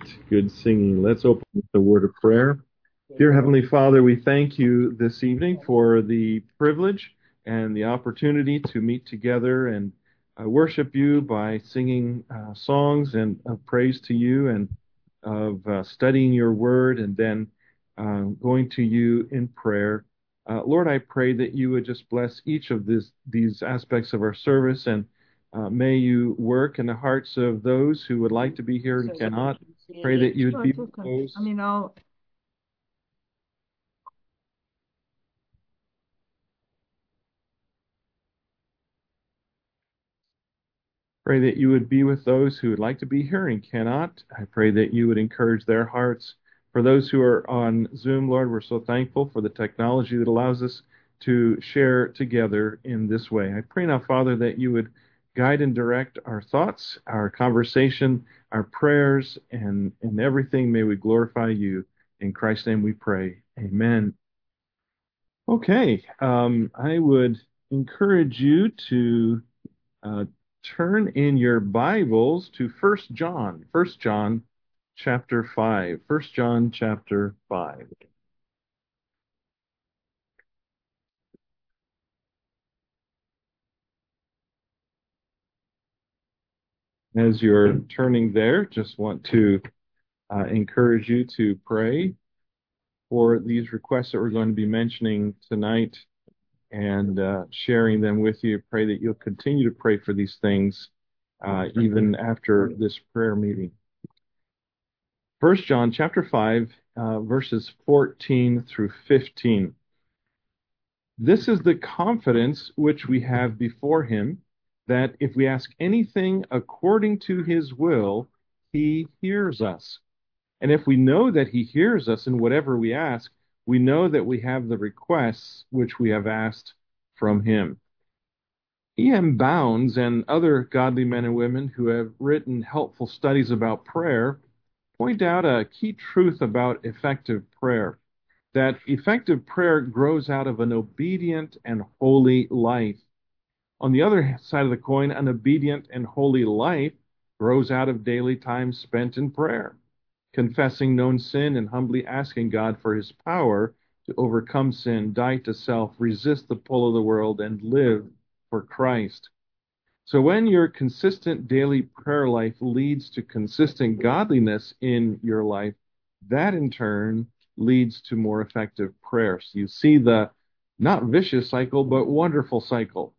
Good singing. Let's open with a word of prayer. Dear Heavenly Father, we thank you this evening for the privilege and the opportunity to meet together and worship you by singing songs and of praise to you and of studying your word and then going to you in prayer. Lord, I pray that you would just bless each of these aspects of our service and may you work in the hearts of those who would like to be here and cannot. Pray that you would be with those. Pray that you would be with those who would like to be here and cannot. I pray that you would encourage their hearts. For those who are on Zoom, Lord, we're so thankful for the technology that allows us to share together in this way. I pray now, Father, that you would guide and direct our thoughts, our conversation, our prayers, and everything. May we glorify you. In Christ's name we pray. Amen. Okay, I would encourage you to uh, turn in your Bibles to First John chapter 5. First John chapter 5. As you're turning there, just want to encourage you to pray for these requests that we're going to be mentioning tonight and sharing them with you. Pray that you'll continue to pray for these things even after this prayer meeting. First John chapter 5, verses 14 through 15. This is the confidence which we have before him, that if we ask anything according to his will, he hears us. And if we know that he hears us in whatever we ask, we know that we have the requests which we have asked from him. E.M. Bounds and other godly men and women who have written helpful studies about prayer point out a key truth about effective prayer, that effective prayer grows out of an obedient and holy life. On the other side of the coin, an obedient and holy life grows out of daily time spent in prayer, confessing known sin and humbly asking God for his power to overcome sin, die to self, resist the pull of the world, and live for Christ. So when your consistent daily prayer life leads to consistent godliness in your life, that in turn leads to more effective prayer. So you see the not vicious cycle, but wonderful cycle.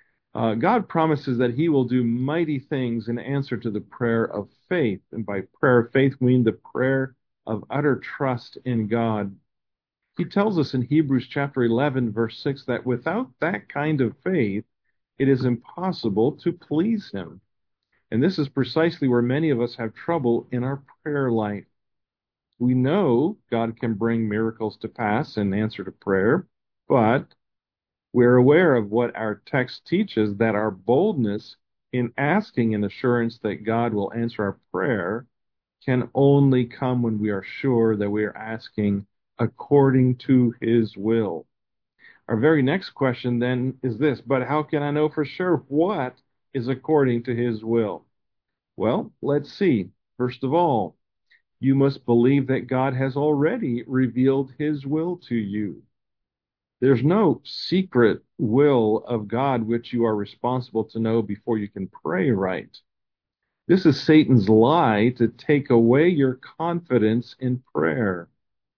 God promises that he will do mighty things in answer to the prayer of faith. And by prayer of faith, we mean the prayer of utter trust in God. He tells us in Hebrews chapter 11, verse 6, that without that kind of faith, it is impossible to please him. And this is precisely where many of us have trouble in our prayer life. We know God can bring miracles to pass in answer to prayer, but we're aware of what our text teaches, that our boldness in asking an assurance that God will answer our prayer can only come when we are sure that we are asking according to his will. Our very next question then is this, but how can I know for sure what is according to his will? Well, let's see. First of all, you must believe that God has already revealed his will to you. There's no secret will of God which you are responsible to know before you can pray right. This is Satan's lie to take away your confidence in prayer.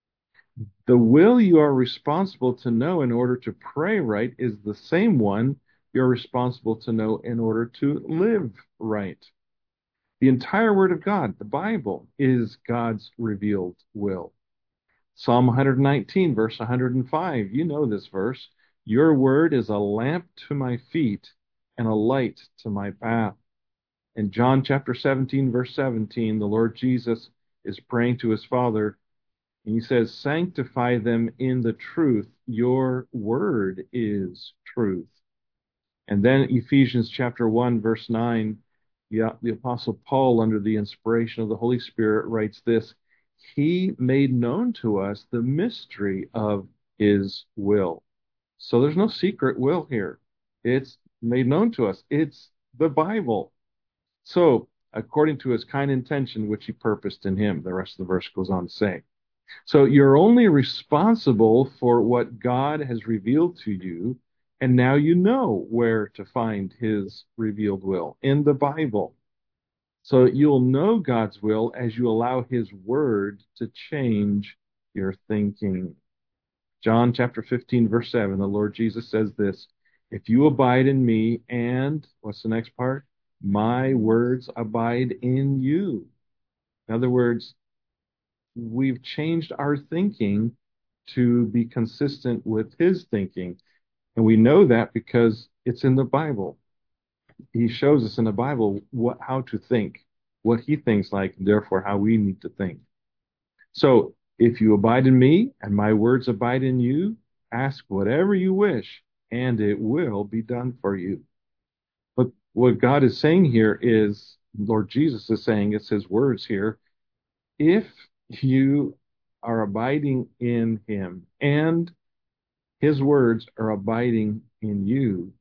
The will you are responsible to know in order to pray right is the same one you're responsible to know in order to live right. The entire Word of God, the Bible, is God's revealed will. Psalm 119, verse 105, you know this verse. Your word is a lamp to my feet and a light to my path. In John chapter 17, verse 17, the Lord Jesus is praying to his Father, and he says, sanctify them in the truth. Your word is truth. And then Ephesians chapter 1, verse 9, the Apostle Paul, under the inspiration of the Holy Spirit, writes this, he made known to us the mystery of his will. So there's no secret will here. It's made known to us. It's the Bible. So according to his kind intention, which he purposed in him. The rest of the verse goes on to say. So you're only responsible for what God has revealed to you, and now you know where to find his revealed will in the Bible. So you'll know God's will as you allow his word to change your thinking. John chapter 15, verse 7, the Lord Jesus says this, if you abide in me and, what's the next part? My words abide in you. In other words, we've changed our thinking to be consistent with his thinking. And we know that because it's in the Bible. He shows us in the Bible how to think, what he thinks like, and therefore how we need to think. So if you abide in me and my words abide in you, ask whatever you wish and it will be done for you. But what God is saying here is, Lord Jesus is saying, it's his words here. If you are abiding in him and his words are abiding in you,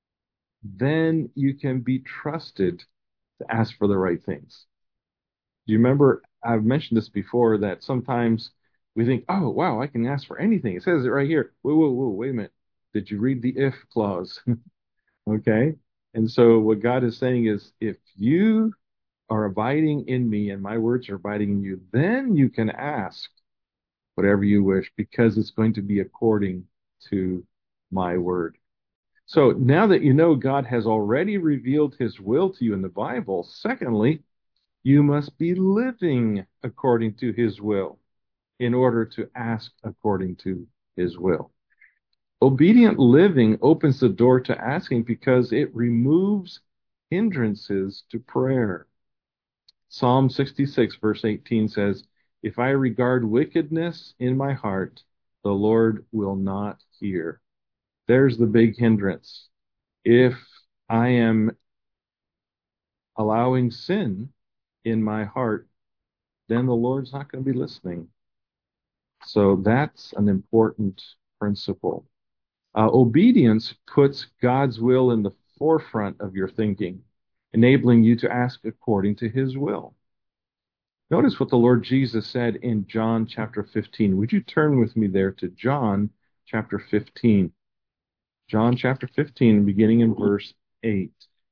then you can be trusted to ask for the right things. Do you remember? I've mentioned this before that sometimes we think, oh, wow, I can ask for anything. It says it right here. Whoa, whoa, whoa, wait a minute. Did you read the if clause? Okay. And so what God is saying is, if you are abiding in me and my words are abiding in you, then you can ask whatever you wish because it's going to be according to my word. So now that you know God has already revealed his will to you in the Bible, secondly, you must be living according to his will in order to ask according to his will. Obedient living opens the door to asking because it removes hindrances to prayer. Psalm 66, verse 18 says, if I regard wickedness in my heart, the Lord will not hear. There's the big hindrance. If I am allowing sin in my heart, then the Lord's not going to be listening. So that's an important principle. Obedience puts God's will in the forefront of your thinking, enabling you to ask according to his will. Notice what the Lord Jesus said in John chapter 15. Would you turn with me there to John chapter 15? John chapter 15, beginning in verse 8.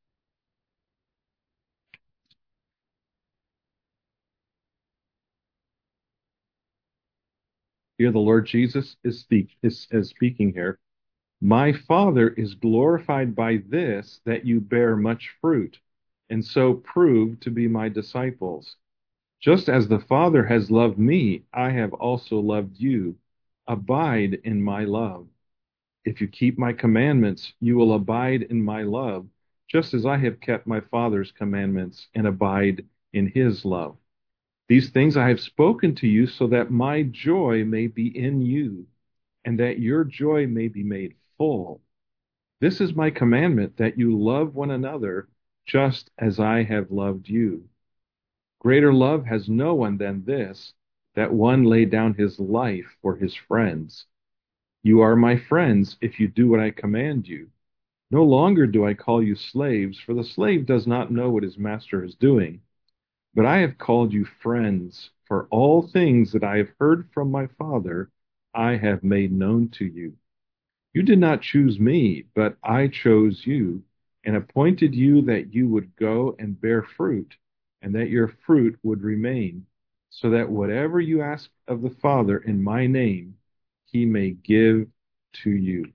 Here the Lord Jesus is speaking here. My Father is glorified by this, that you bear much fruit, and so prove to be my disciples. Just as the Father has loved me, I have also loved you. Abide in my love. If you keep my commandments, you will abide in my love, just as I have kept my Father's commandments and abide in his love. These things I have spoken to you so that my joy may be in you, and that your joy may be made full. This is my commandment, that you love one another just as I have loved you. Greater love has no one than this, that one lay down his life for his friends. You are my friends if you do what I command you. No longer do I call you slaves, for the slave does not know what his master is doing. But I have called you friends, for all things that I have heard from my Father, I have made known to you. You did not choose me, but I chose you and appointed you that you would go and bear fruit, and that your fruit would remain, so that whatever you ask of the Father in my name, he may give to you.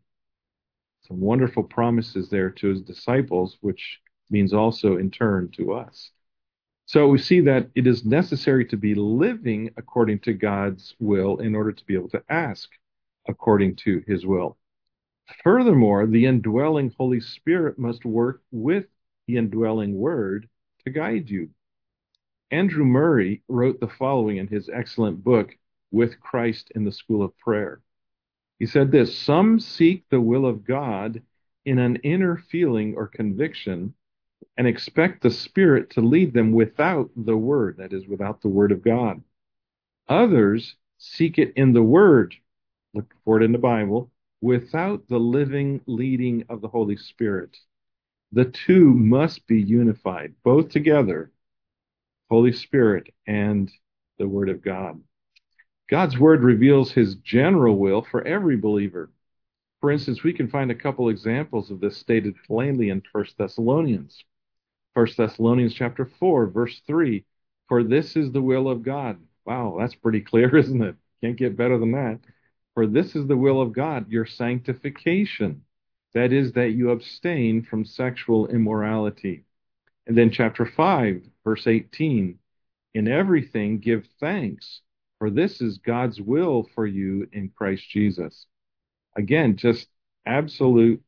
Some wonderful promises there to his disciples, which means also in turn to us. So we see that it is necessary to be living according to God's will in order to be able to ask according to his will. Furthermore, the indwelling Holy Spirit must work with the indwelling Word to guide you. Andrew Murray wrote the following in his excellent book, With Christ in the School of Prayer. He said this, some seek the will of God in an inner feeling or conviction and expect the Spirit to lead them without the Word, that is, without the Word of God. Others seek it in the Word, look for it in the Bible, without the living leading of the Holy Spirit. The two must be unified, both together, Holy Spirit, and the Word of God. God's Word reveals His general will for every believer. For instance, we can find a couple examples of this stated plainly in First Thessalonians. First Thessalonians chapter 4, verse 3. For this is the will of God. Wow, that's pretty clear, isn't it? Can't get better than that. For this is the will of God, your sanctification. That is, that you abstain from sexual immorality. And then chapter 5, verse 18. In everything give thanks, for this is God's will for you in Christ Jesus. Again, just absolute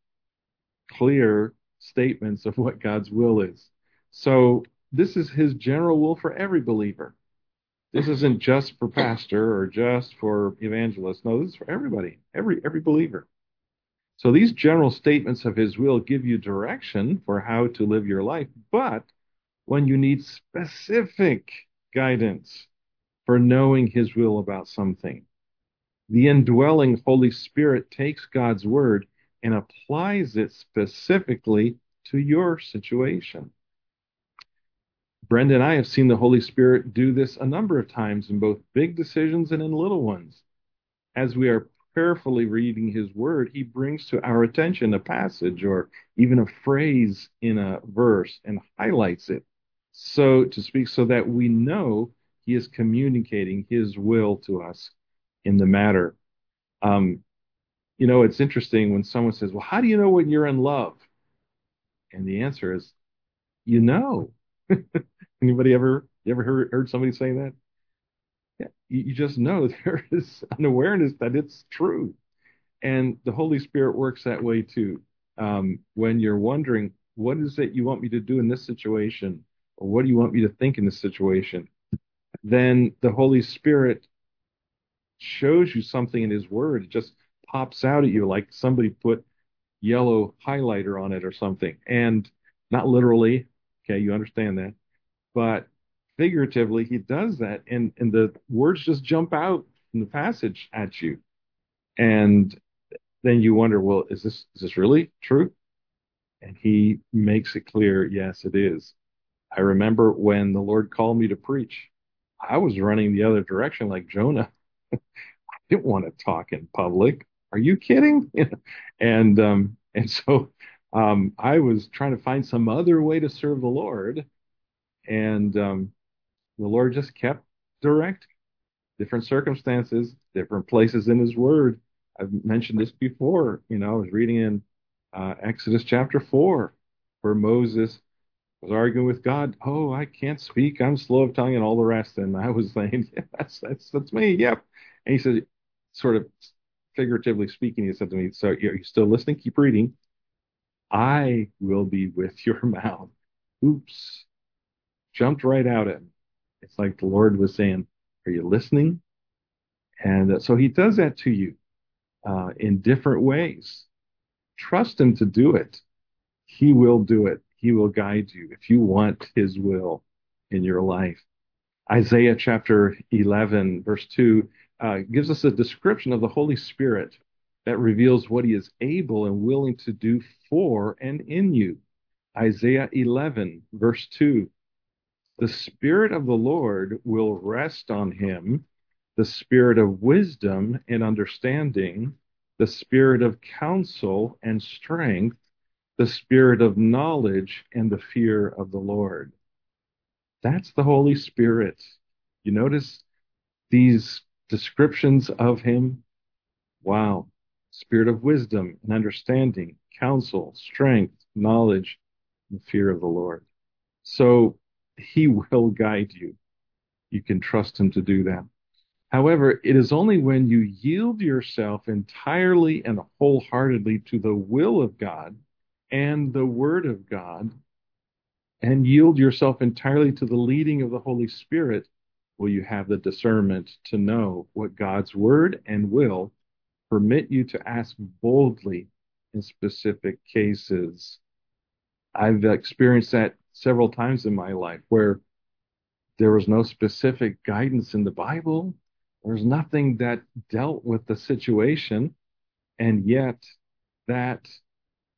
clear statements of what God's will is. So this is his general will for every believer. This isn't just for pastor or just for evangelist. No, this is for everybody, every believer. So these general statements of his will give you direction for how to live your life. But when you need specific guidance for knowing his will about something, the indwelling Holy Spirit takes God's word and applies it specifically to your situation. Brenda and I have seen the Holy Spirit do this a number of times in both big decisions and in little ones. As we are prayerfully reading his word, he brings to our attention a passage or even a phrase in a verse and highlights it, so to speak, so that we know he is communicating his will to us in the matter. Um, it's interesting when someone says, "Well, how do you know when you're in love?" And the answer is, you know. Anybody ever you ever heard somebody say that? Yeah, you just know there is an awareness that it's true, and the Holy Spirit works that way too. When you're wondering, what is it you want me to do in this situation, or what do you want me to think in this situation, then the Holy Spirit shows you something in His Word. It just pops out at you like somebody put yellow highlighter on it or something. And not literally, okay, you understand that, but figuratively, he does that, and the words just jump out in the passage at you. And then you wonder, well, is this really true? And he makes it clear, yes, it is. I remember when the Lord called me to preach, I was running the other direction like Jonah. Didn't want to talk in public. Are you kidding? And so I was trying to find some other way to serve the Lord, and the Lord just kept directing. Different circumstances, different places in His Word. I've mentioned this before. I was reading in Exodus chapter 4, where Moses was arguing with God. Oh, I can't speak. I'm slow of tongue, and all the rest. And I was saying, yeah, that's me. Yep. And he said, sort of figuratively speaking, he said to me, "So you're still listening? Keep reading. I will be with your mouth." Oops. Jumped right out at me. It's like the Lord was saying, "Are you listening?" And so he does that to you in different ways. Trust him to do it. He will do it. He will guide you if you want his will in your life. Isaiah chapter 11, verse 2, gives us a description of the Holy Spirit that reveals what he is able and willing to do for and in you. Isaiah 11, verse 2, the Spirit of the Lord will rest on him, the Spirit of wisdom and understanding, the Spirit of counsel and strength, the Spirit of knowledge and the fear of the Lord. That's the Holy Spirit. You notice these descriptions of him? Wow. Spirit of wisdom and understanding, counsel, strength, knowledge, and the fear of the Lord. So he will guide you. You can trust him to do that. However, it is only when you yield yourself entirely and wholeheartedly to the will of God and the Word of God, and yield yourself entirely to the leading of the Holy Spirit, will you have the discernment to know what God's Word and will permit you to ask boldly in specific cases. I've experienced that several times in my life where there was no specific guidance in the Bible. There's nothing that dealt with the situation. And yet, that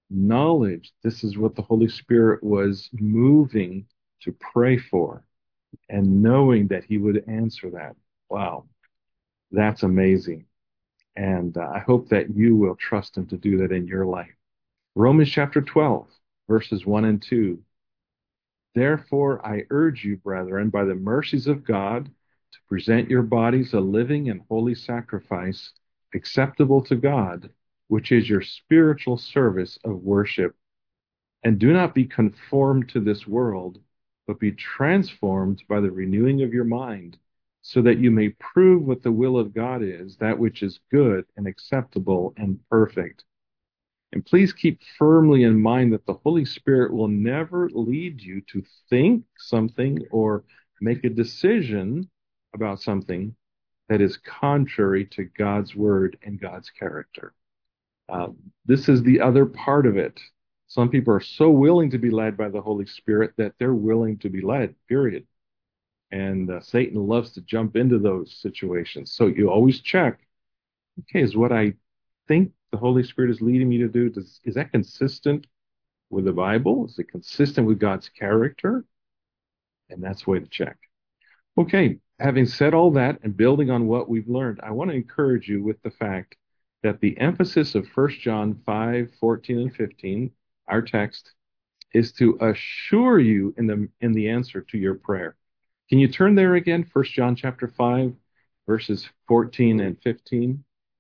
knowledge, this is what the Holy Spirit was moving to pray for, and knowing that he would answer that. Wow, that's amazing. And I hope that you will trust him to do that in your life. Romans chapter 12, verses 1 and 2. Therefore, I urge you, brethren, by the mercies of God, to present your bodies a living and holy sacrifice, acceptable to God, which is your spiritual service of worship. And do not be conformed to this world, but be transformed by the renewing of your mind, so that you may prove what the will of God is, that which is good and acceptable and perfect. And please keep firmly in mind that the Holy Spirit will never lead you to think something or make a decision about something that is contrary to God's word and God's character. This is the other part of it. Some people are so willing to be led by the Holy Spirit that they're willing to be led, period. And Satan loves to jump into those situations. So you always check, okay, is what I think the Holy Spirit is leading me to do, is that consistent with the Bible? Is it consistent with God's character? And that's the way to check. Okay, having said all that and building on what we've learned, I want to encourage you with the fact that the emphasis of 1 John 5:14 and 15, our text, is to assure you in the answer to your prayer. Can you turn there again? 1 John chapter 5, verses 14 and 15.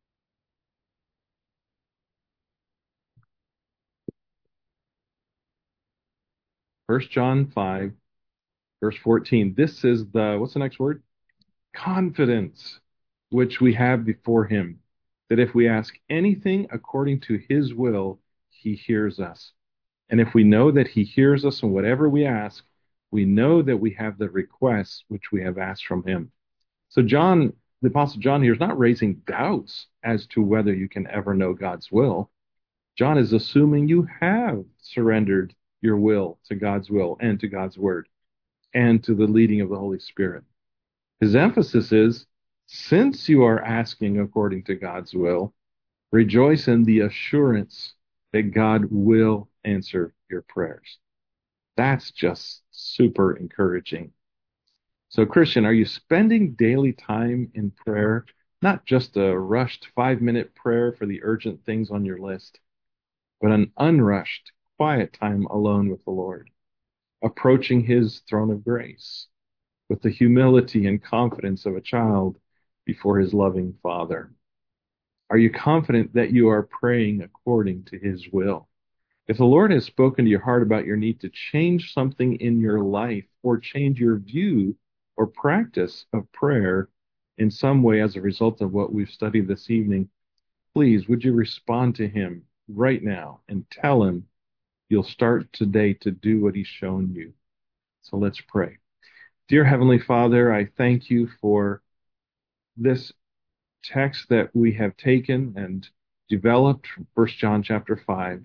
1 John 5, verse 14. This is what's the next word? Confidence, which we have before him, that if we ask anything according to his will, he hears us. And if we know that he hears us in whatever we ask, we know that we have the requests which we have asked from him. So John, the Apostle John here is not raising doubts as to whether you can ever know God's will. John is assuming you have surrendered your will to God's will and to God's word and to the leading of the Holy Spirit. His emphasis is, since you are asking according to God's will, rejoice in the assurance that God will answer your prayers. That's just super encouraging. So, Christian, are you spending daily time in prayer? Not just a rushed 5-minute prayer for the urgent things on your list, but an unrushed, quiet time alone with the Lord, approaching his throne of grace with the humility and confidence of a child before his loving Father? Are you confident that you are praying according to his will? If the Lord has spoken to your heart about your need to change something in your life or change your view or practice of prayer in some way as a result of what we've studied this evening, please, would you respond to him right now and tell him you'll start today to do what he's shown you? So let's pray. Dear Heavenly Father, I thank you for this text that we have taken and developed from 1 John chapter 5,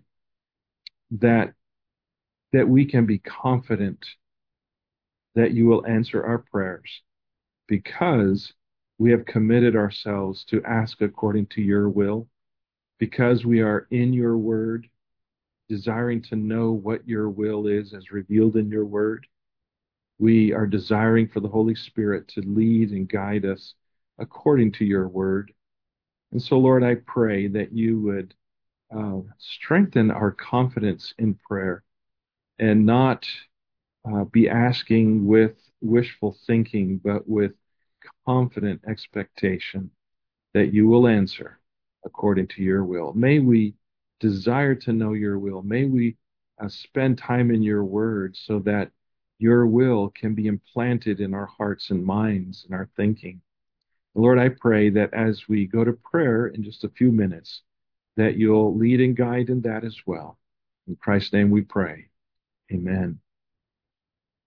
that we can be confident that you will answer our prayers because we have committed ourselves to ask according to your will, because we are in your word, desiring to know what your will is as revealed in your word. We are desiring for the Holy Spirit to lead and guide us according to your word. And so, Lord, I pray that you would strengthen our confidence in prayer and not be asking with wishful thinking, but with confident expectation that you will answer according to your will. May we desire to know your will. May we spend time in your word so that your will can be implanted in our hearts and minds and our thinking. Lord, I pray that as we go to prayer in just a few minutes, that you'll lead and guide in that as well. In Christ's name we pray. Amen.